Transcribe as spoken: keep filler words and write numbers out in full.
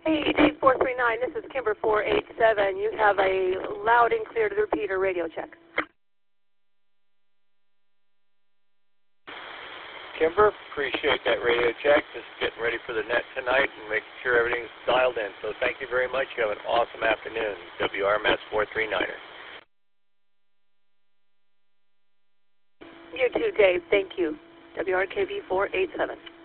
Hey, Dave four three nine, this is Kimber four eight seven. You have a loud and clear to the repeater radio check. Kimber, appreciate that radio check. Just getting ready for the net tonight and making sure everything's dialed in. So thank you very much. You have an awesome afternoon. W R M S four three niner. You too, Dave. Thank you. W R K V four eight seven.